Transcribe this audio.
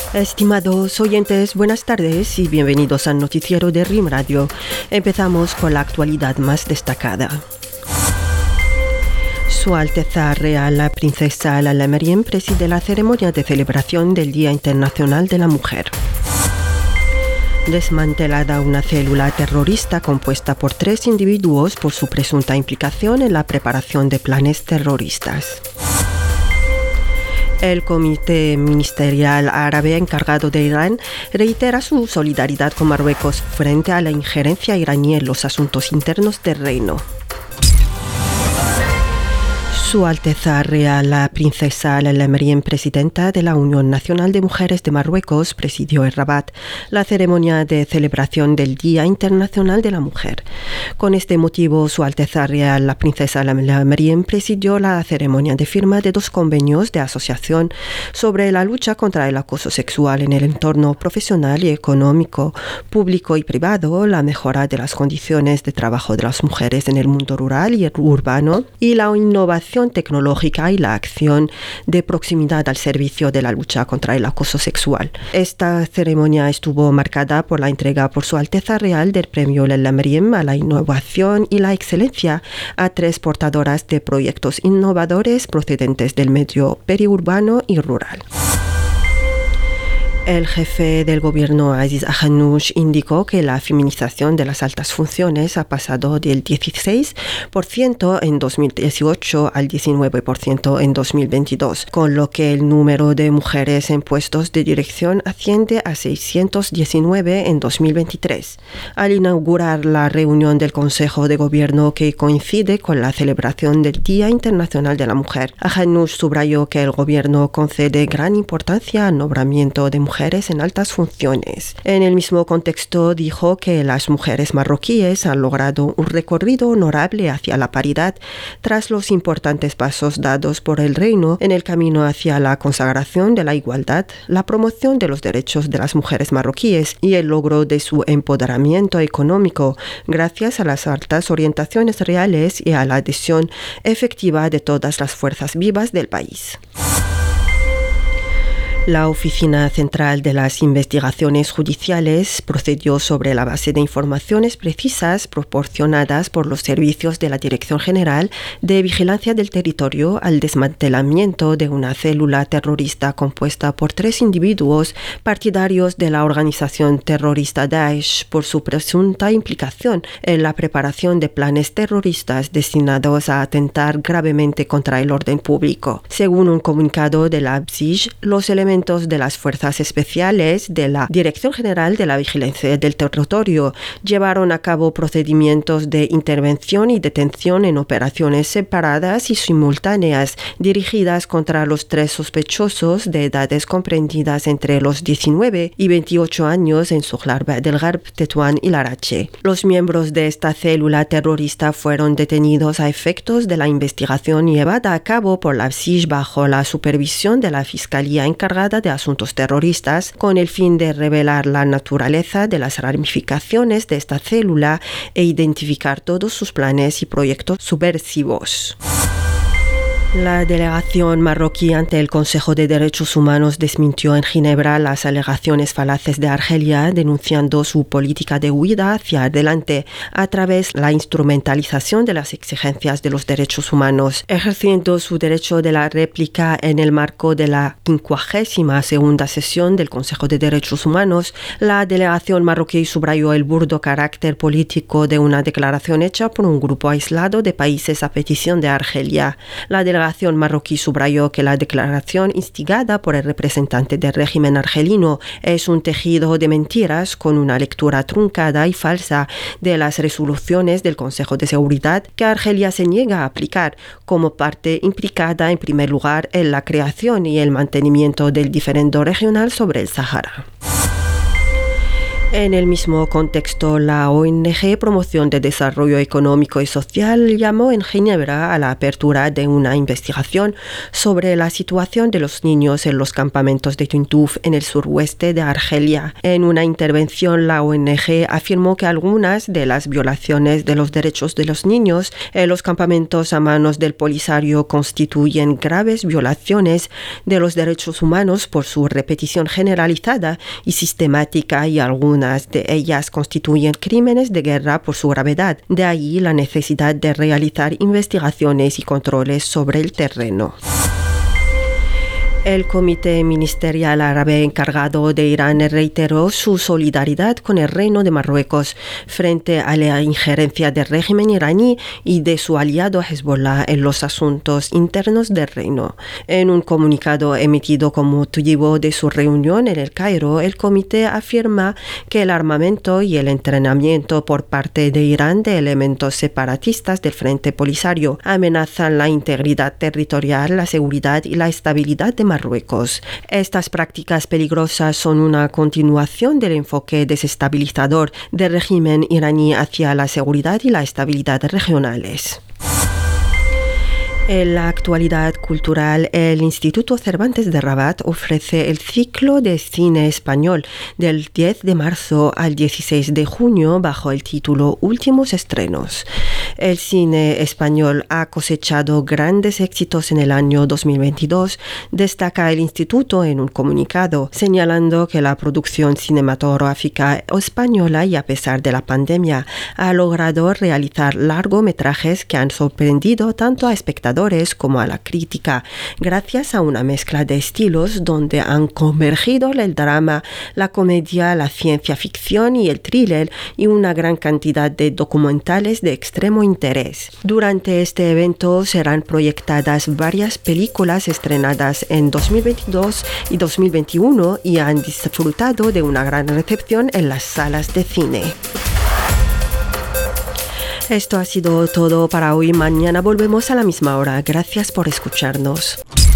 Estimados oyentes, buenas tardes y bienvenidos al noticiero de RIM Radio. Empezamos con la actualidad más destacada. Su Alteza Real, la Princesa Al Meriem, preside la ceremonia de celebración del Día Internacional de la Mujer. Desmantelada una célula terrorista compuesta por 3 individuos por su presunta implicación en la preparación de planes terroristas. El Comité Ministerial Árabe encargado de Irán reitera su solidaridad con Marruecos frente a la injerencia iraní en los asuntos internos del reino. Su Alteza Real, la Princesa Al Meriem, presidenta de la Unión Nacional de Mujeres de Marruecos, presidió en Rabat la ceremonia de celebración del Día Internacional de la Mujer. Con este motivo, Su Alteza Real, la Princesa Al Meriem, presidió la ceremonia de firma de 2 convenios de asociación sobre la lucha contra el acoso sexual en el entorno profesional y económico, público y privado, la mejora de las condiciones de trabajo de las mujeres en el mundo rural y urbano y la innovación tecnológica y la acción de proximidad al servicio de la lucha contra el acoso sexual. Esta ceremonia estuvo marcada por la entrega por Su Alteza Real del Premio Al Meriem a la innovación y la excelencia a 3 portadoras de proyectos innovadores procedentes del medio periurbano y rural. El jefe del gobierno, Aziz Akhannouch, indicó que la feminización de las altas funciones ha pasado del 16% en 2018 al 19% en 2022, con lo que el número de mujeres en puestos de dirección asciende a 619 en 2023. Al inaugurar la reunión del Consejo de Gobierno que coincide con la celebración del Día Internacional de la Mujer, Akhannouch subrayó que el gobierno concede gran importancia al nombramiento de mujeres en altas funciones. En el mismo contexto dijo que las mujeres marroquíes han logrado un recorrido honorable hacia la paridad tras los importantes pasos dados por el reino en el camino hacia la consagración de la igualdad, la promoción de los derechos de las mujeres marroquíes y el logro de su empoderamiento económico gracias a las altas orientaciones reales y a la adhesión efectiva de todas las fuerzas vivas del país. La Oficina Central de las Investigaciones Judiciales procedió sobre la base de informaciones precisas proporcionadas por los servicios de la Dirección General de Vigilancia del Territorio al desmantelamiento de una célula terrorista compuesta por 3 individuos partidarios de la organización terrorista Daesh por su presunta implicación en la preparación de planes terroristas destinados a atentar gravemente contra el orden público. Según un comunicado de la BSIJ, los elementos de las Fuerzas Especiales de la Dirección General de la Vigilancia del Territorio llevaron a cabo procedimientos de intervención y detención en operaciones separadas y simultáneas dirigidas contra los 3 sospechosos de edades comprendidas entre los 19 y 28 años en Soghlar del Gharb, Tetuán y Larache. Los miembros de esta célula terrorista fueron detenidos a efectos de la investigación llevada a cabo por la BSIJ bajo la supervisión de la Fiscalía encargada de Asuntos Terroristas con el fin de revelar la naturaleza de las ramificaciones de esta célula e identificar todos sus planes y proyectos subversivos. La delegación marroquí ante el Consejo de Derechos Humanos desmintió en Ginebra las alegaciones falaces de Argelia, denunciando su política de huida hacia adelante a través de la instrumentalización de las exigencias de los derechos humanos. Ejerciendo su derecho de la réplica en el marco de la 52ª sesión del Consejo de Derechos Humanos, la delegación marroquí subrayó el burdo carácter político de una declaración hecha por un grupo aislado de países a petición de Argelia. La delegación marroquí subrayó que la declaración instigada por el representante del régimen argelino es un tejido de mentiras con una lectura truncada y falsa de las resoluciones del Consejo de Seguridad que Argelia se niega a aplicar como parte implicada en primer lugar en la creación y el mantenimiento del diferendo regional sobre el Sahara. En el mismo contexto, la ONG Promoción de Desarrollo Económico y Social llamó en Ginebra a la apertura de una investigación sobre la situación de los niños en los campamentos de Tindouf en el suroeste de Argelia. En una intervención, la ONG afirmó que algunas de las violaciones de los derechos de los niños en los campamentos a manos del Polisario constituyen graves violaciones de los derechos humanos por su repetición generalizada y sistemática, y algunas de ellas constituyen crímenes de guerra por su gravedad. De ahí la necesidad de realizar investigaciones y controles sobre el terreno. El Comité Ministerial Árabe encargado de Irán reiteró su solidaridad con el Reino de Marruecos frente a la injerencia del régimen iraní y de su aliado Hezbollah en los asuntos internos del reino. En un comunicado emitido con motivo de su reunión en El Cairo, el comité afirma que el armamento y el entrenamiento por parte de Irán de elementos separatistas del Frente Polisario amenazan la integridad territorial, la seguridad y la estabilidad de Marruecos. Estas prácticas peligrosas son una continuación del enfoque desestabilizador del régimen iraní hacia la seguridad y la estabilidad regionales. En la actualidad cultural, el Instituto Cervantes de Rabat ofrece el ciclo de cine español del 10 de marzo al 16 de junio bajo el título Últimos estrenos. El cine español ha cosechado grandes éxitos en el año 2022, destaca el instituto en un comunicado, señalando que la producción cinematográfica española, y a pesar de la pandemia, ha logrado realizar largometrajes que han sorprendido tanto a espectadores como a la crítica, gracias a una mezcla de estilos donde han convergido el drama, la comedia, la ciencia ficción y el thriller, y una gran cantidad de documentales de extremo interés. Durante este evento serán proyectadas varias películas estrenadas en 2022 y 2021 y han disfrutado de una gran recepción en las salas de cine. Esto ha sido todo para hoy. Mañana volvemos a la misma hora. Gracias por escucharnos.